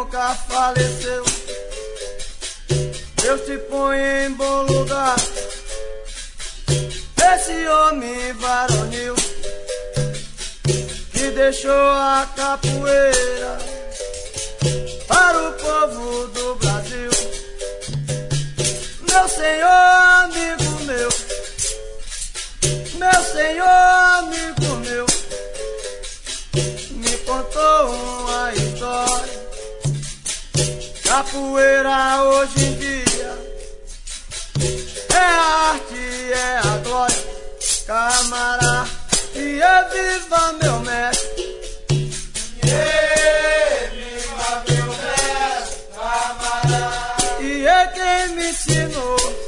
nunca faleceu. Deus te põe em bom lugar, esse homem varonil que deixou a capoeira para o povo do Brasil. Meu senhor amigo meu, meu senhor amigo meu, me contou uma história. Capoeira hoje em dia é a arte, é a glória. Camará, e é viva meu mestre, e é viva meu mestre, camará. E é quem me ensinou